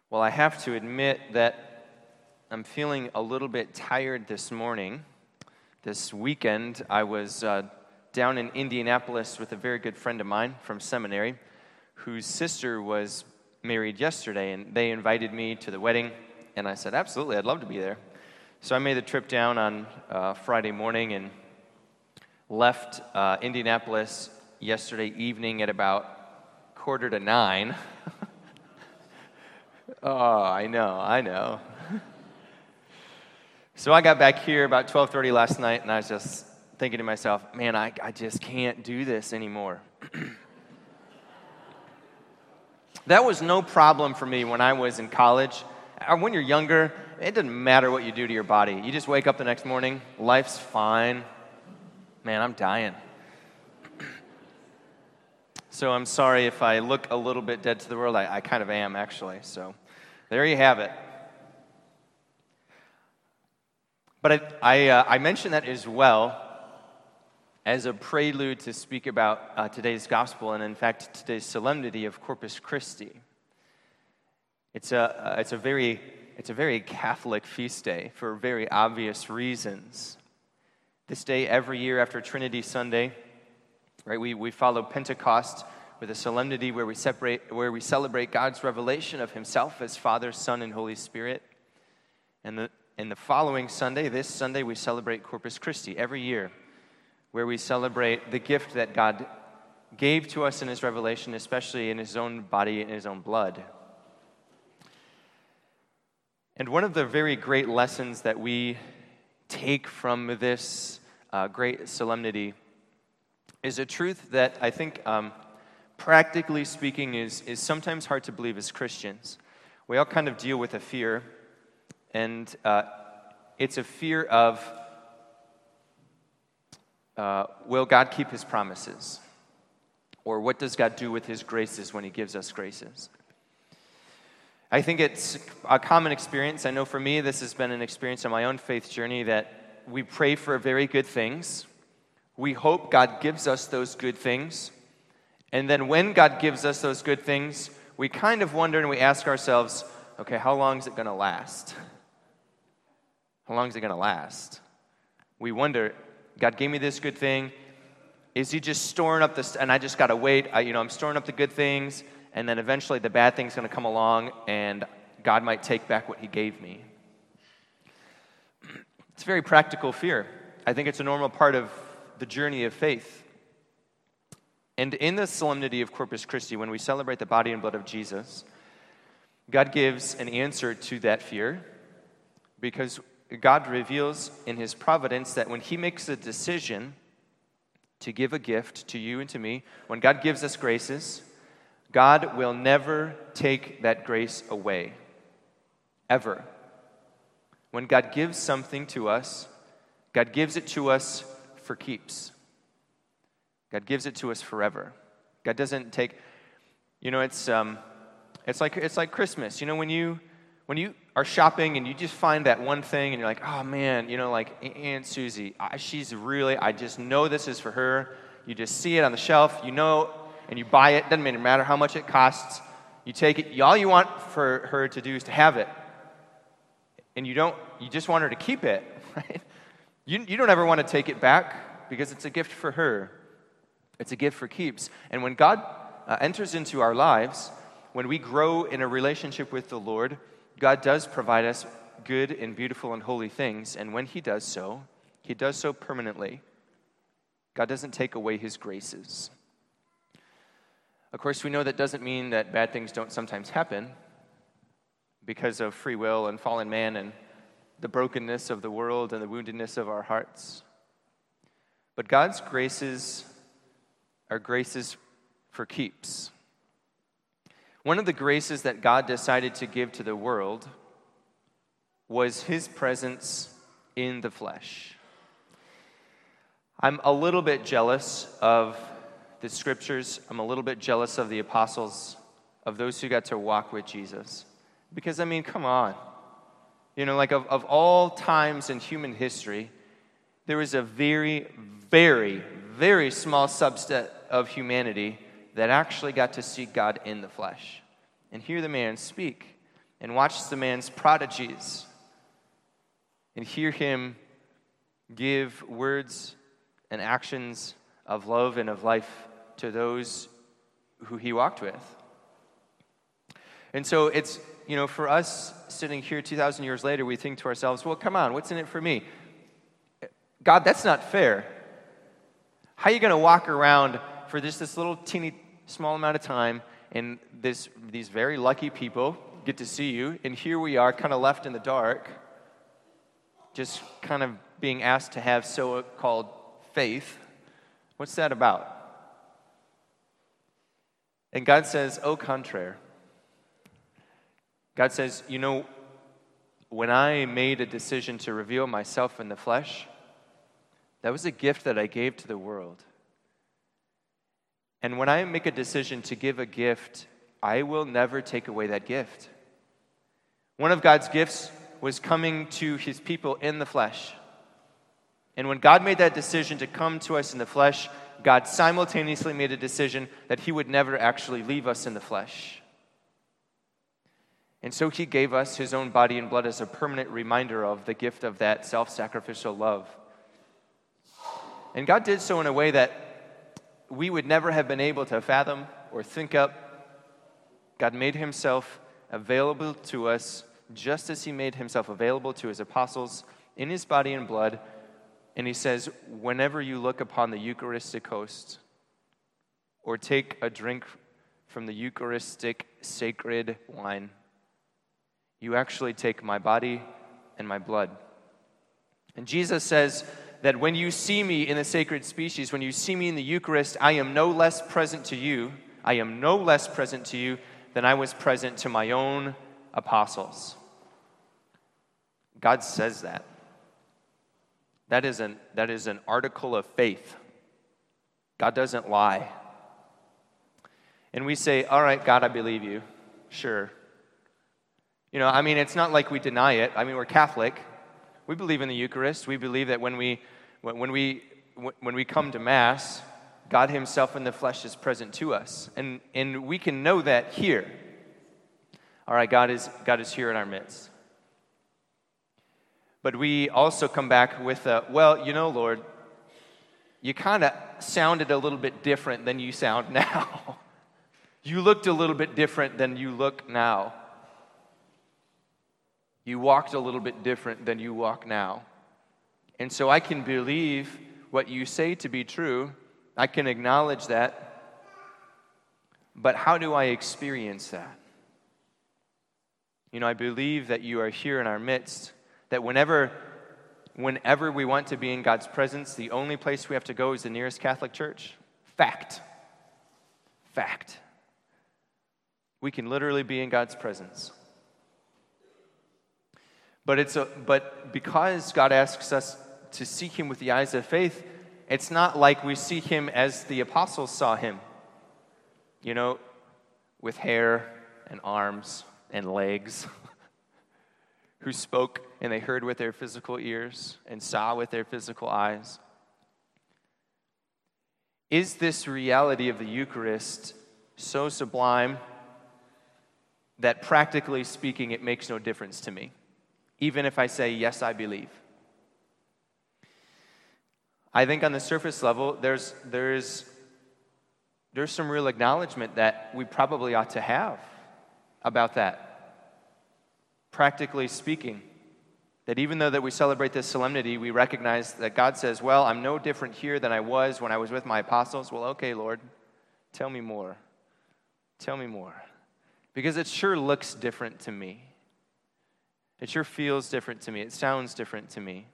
Well, I have to admit that I'm feeling a little bit tired this morning. This weekend, I was down in Indianapolis with a very good friend of mine from seminary, whose sister was married yesterday, and they invited me to the wedding, and I said, absolutely, I'd love to be there. So I made the trip down on Friday morning and left Indianapolis yesterday evening at about 8:45. Oh, I know. So I got back here about 12:30 last night, and I was just thinking to myself, man, I just can't do this anymore. That was no problem for me when I was in college. When you're younger, it doesn't matter what you do to your body. You just wake up the next morning, life's fine. Man, I'm dying. So I'm sorry if I look a little bit dead to the world. I kind of am, actually. So there you have it. But I mention that as well as a prelude to speak about today's gospel, and in fact, today's solemnity of Corpus Christi. It's a very Catholic feast day for very obvious reasons. This day, every year after Trinity Sunday, right, we follow Pentecost with a solemnity where we celebrate God's revelation of Himself as Father, Son, and Holy Spirit. And the following Sunday, this Sunday, we celebrate Corpus Christi every year, where we celebrate the gift that God gave to us in His revelation, especially in His own body and His own blood. And one of the very great lessons that we take from this great solemnity is a truth that I think, practically speaking, is sometimes hard to believe as Christians. We all kind of deal with a fear, and it's a fear of, will God keep His promises? Or what does God do with His graces when He gives us graces? I think it's a common experience. I know for me, this has been an experience on my own faith journey that we pray for very good things. We hope God gives us those good things. And then when God gives us those good things, we kind of wonder and we ask ourselves, okay, how long is it going to last? How long is it going to last? We wonder, God gave me this good thing. Is He just storing up this, and I just got to wait? I'm storing up the good things, and then eventually the bad thing's going to come along, and God might take back what He gave me. It's a very practical fear. I think it's a normal part of the journey of faith. And in the solemnity of Corpus Christi, when we celebrate the body and blood of Jesus, God gives an answer to that fear, because God reveals in His providence that when He makes a decision to give a gift to you and to me, when God gives us graces, God will never take that grace away, ever. When God gives something to us, God gives it to us for keeps. God gives it to us forever. God doesn't take, it's like Christmas. When you are shopping and you just find that one thing and you're like, oh man, like Aunt Susie, I just know this is for her. You just see it on the shelf, and you buy it. Doesn't matter how much it costs. You take it. All you want for her to do is to have it. And you just want her to keep it, right? You don't ever want to take it back because it's a gift for her. It's a gift for keeps. And when God enters into our lives, when we grow in a relationship with the Lord, God does provide us good and beautiful and holy things. And when He does so permanently. God doesn't take away His graces. Of course, we know that doesn't mean that bad things don't sometimes happen because of free will and fallen man and the brokenness of the world and the woundedness of our hearts. But God's graces are graces for keeps. One of the graces that God decided to give to the world was His presence in the flesh. I'm a little bit jealous of the scriptures. I'm a little bit jealous of the apostles, of those who got to walk with Jesus. Because, come on. Of all times in human history, there was a very, very, very small subset of humanity that actually got to see God in the flesh and hear the man speak and watch the man's prodigies and hear him give words and actions of love and of life to those who he walked with. And so it's, for us sitting here 2,000 years later, we think to ourselves, well, come on, what's in it for me? God, that's not fair. How are you going to walk around for just this little teeny small amount of time, and these very lucky people get to see you, and here we are kind of left in the dark, just kind of being asked to have so-called faith. What's that about? And God says, au contraire. God says, when I made a decision to reveal myself in the flesh, that was a gift that I gave to the world. And when I make a decision to give a gift, I will never take away that gift. One of God's gifts was coming to his people in the flesh. And when God made that decision to come to us in the flesh, God simultaneously made a decision that he would never actually leave us in the flesh. And so he gave us his own body and blood as a permanent reminder of the gift of that self-sacrificial love. And God did so in a way that we would never have been able to fathom or think up. God made himself available to us just as he made himself available to his apostles in his body and blood. And he says, whenever you look upon the Eucharistic host or take a drink from the Eucharistic sacred wine, you actually take my body and my blood. And Jesus says that when you see me in the sacred species, when you see me in the Eucharist, I am no less present to you. I am no less present to you than I was present to my own apostles. God says that. That is an article of faith. God doesn't lie. And we say, all right, God, I believe you. Sure. It's not like we deny it. We're Catholic. We believe in the Eucharist. We believe that when we come to Mass, God himself in the flesh is present to us. And we can know that here. All right, God is here in our midst. But we also come back with Lord, you kind of sounded a little bit different than you sound now. You looked a little bit different than you look now. You walked a little bit different than you walk now. And so I can believe what you say to be true. I can acknowledge that. But how do I experience that? I believe that you are here in our midst, that whenever we want to be in God's presence, the only place we have to go is the nearest Catholic church. Fact. We can literally be in God's presence. But because God asks us to seek him with the eyes of faith, it's not like we see him as the apostles saw him, with hair and arms and legs, who spoke and they heard with their physical ears and saw with their physical eyes. Is this reality of the Eucharist so sublime that practically speaking it makes no difference to me, even if I say, yes, I believe? I think on the surface level, there's some real acknowledgement that we probably ought to have about that. Practically speaking, that even though that we celebrate this solemnity, we recognize that God says, well, I'm no different here than I was when I was with my apostles. Well, okay, Lord, tell me more. Tell me more. Because it sure looks different to me. It sure feels different to me. It sounds different to me.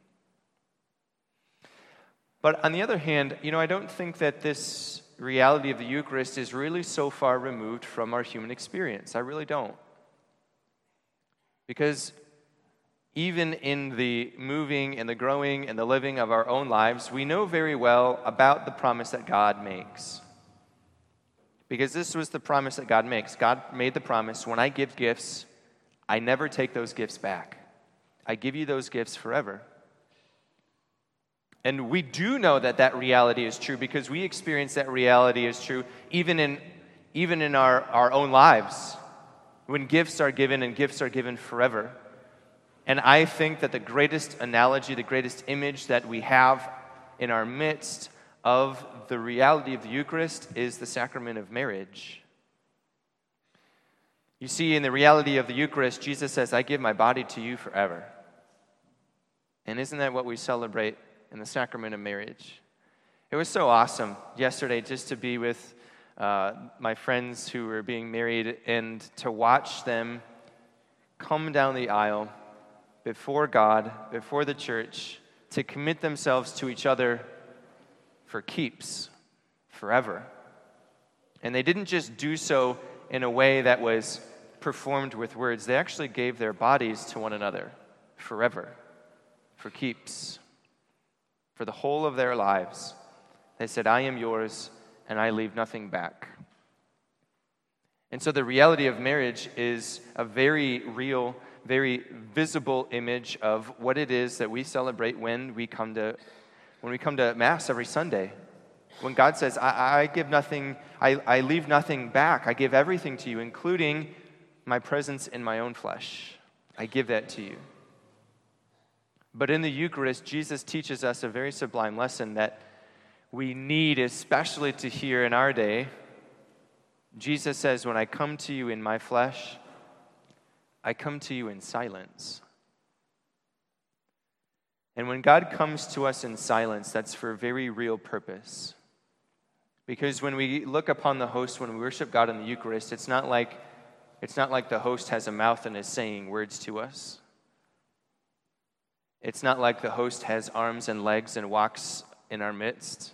But on the other hand, I don't think that this reality of the Eucharist is really so far removed from our human experience. I really don't. Because even in the moving and the growing and the living of our own lives, we know very well about the promise that God makes. Because this was the promise that God makes. God made the promise, when I give gifts, I never take those gifts back. I give you those gifts forever. And we do know that that reality is true because we experience that reality is true even in our own lives. when gifts are given and gifts are given forever. And I think that the greatest analogy, the greatest image that we have in our midst of the reality of the Eucharist is the sacrament of marriage. You see, in the reality of the Eucharist, Jesus says, I give my body to you forever. And isn't that what we celebrate in the sacrament of marriage? It was so awesome yesterday just to be with my friends who were being married and to watch them come down the aisle before God, before the church, to commit themselves to each other for keeps, forever. And they didn't just do so in a way that was performed with words. They actually gave their bodies to one another forever, for keeps, for the whole of their lives. They said, I am yours, and I leave nothing back. And so the reality of marriage is a very real, very visible image of what it is that we celebrate when we come to Mass every Sunday. When God says, I give nothing, I leave nothing back. I give everything to you, including my presence in my own flesh. I give that to you. But in the Eucharist, Jesus teaches us a very sublime lesson that we need especially to hear in our day. Jesus says, when I come to you in my flesh, I come to you in silence. And when God comes to us in silence, that's for a very real purpose. Because when we look upon the host, when we worship God in the Eucharist, it's not like the host has a mouth and is saying words to us. It's not like the host has arms and legs and walks in our midst.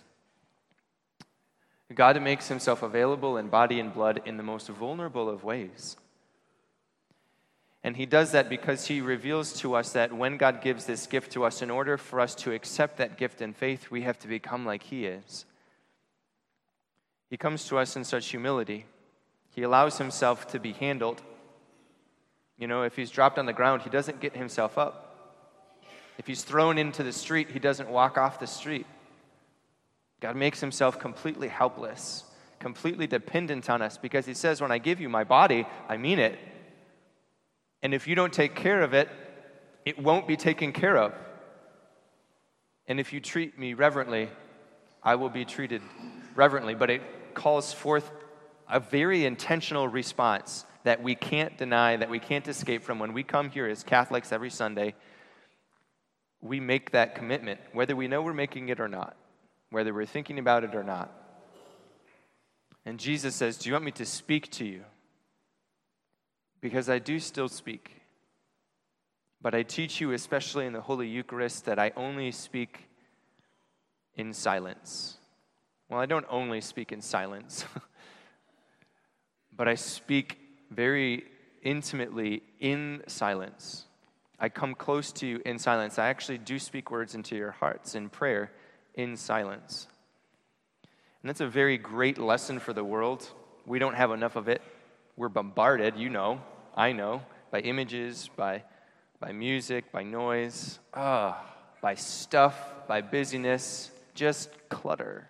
God makes himself available in body and blood in the most vulnerable of ways. And he does that because he reveals to us that when God gives this gift to us, in order for us to accept that gift in faith, we have to become like he is. He comes to us in such humility. He allows himself to be handled. You know, if he's dropped on the ground, he doesn't get himself up. If he's thrown into the street, he doesn't walk off the street. God makes himself completely helpless, completely dependent on us, because he says, when I give you my body, I mean it. And if you don't take care of it, it won't be taken care of. And if you treat me reverently, I will be treated reverently. But it calls forth a very intentional response that we can't deny, that we can't escape from. When we come here as Catholics every Sunday, we make that commitment, whether we know we're making it or not, whether we're thinking about it or not. And Jesus says, do you want me to speak to you? Because I do still speak. But I teach you, especially in the Holy Eucharist, that I only speak in silence. Well, I don't only speak in silence, but I speak very intimately in silence. I come close to you in silence. I actually do speak words into your hearts in prayer in silence. And that's a very great lesson for the world. We don't have enough of it. We're bombarded, you know, I know, by images, by music, by noise, by stuff, by busyness, just clutter.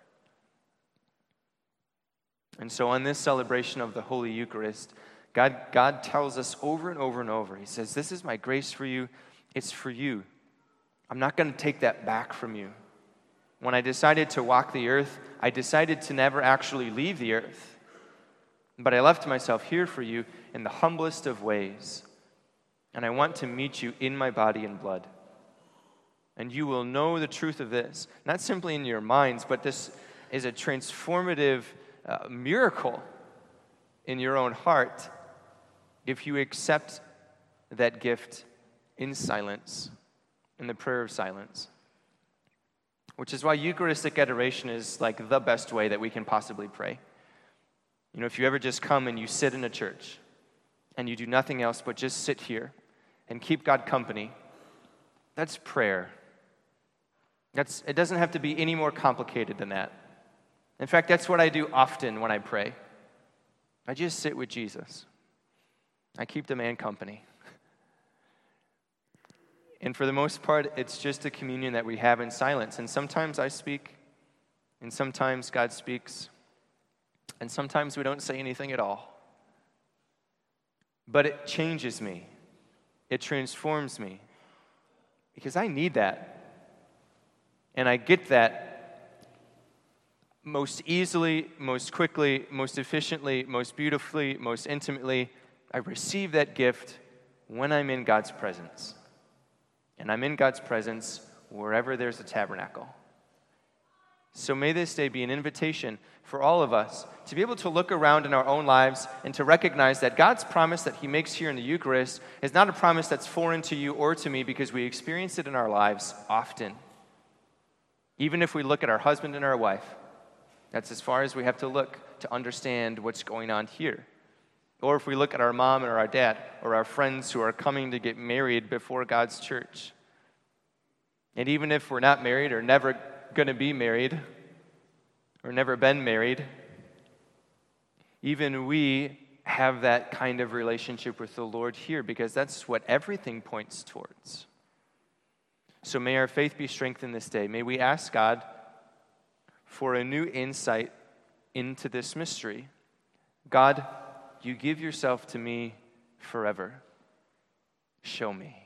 And so on this celebration of the Holy Eucharist, God tells us over and over and over, he says, this is my grace for you, it's for you. I'm not going to take that back from you. When I decided to walk the earth, I decided to never actually leave the earth. But I left myself here for you in the humblest of ways. And I want to meet you in my body and blood. And you will know the truth of this, not simply in your minds, but this is a transformative miracle in your own heart if you accept that gift in silence, in the prayer of silence. Which is why Eucharistic adoration is like the best way that we can possibly pray. You know, if you ever just come and you sit in a church and you do nothing else but just sit here and keep God company, that's prayer. It doesn't have to be any more complicated than that. In fact, that's what I do often when I pray. I just sit with Jesus. I keep the man company. And for the most part, it's just a communion that we have in silence. And sometimes I speak, and sometimes God speaks, and sometimes we don't say anything at all. but it changes me. It transforms me. Because I need that. And I get that most easily, most quickly, most efficiently, most beautifully, most intimately. I receive that gift when I'm in God's presence. And I'm in God's presence wherever there's a tabernacle. So may this day be an invitation for all of us to be able to look around in our own lives and to recognize that God's promise that he makes here in the Eucharist is not a promise that's foreign to you or to me, because we experience it in our lives often. Even if we look at our husband and our wife, that's as far as we have to look to understand what's going on here. Or if we look at our mom or our dad or our friends who are coming to get married before God's church. And even if we're not married or never going to be married or never been married, even we have that kind of relationship with the Lord here, because that's what everything points towards. So may our faith be strengthened this day. May we ask God for a new insight into this mystery. God, you give yourself to me forever. Show me.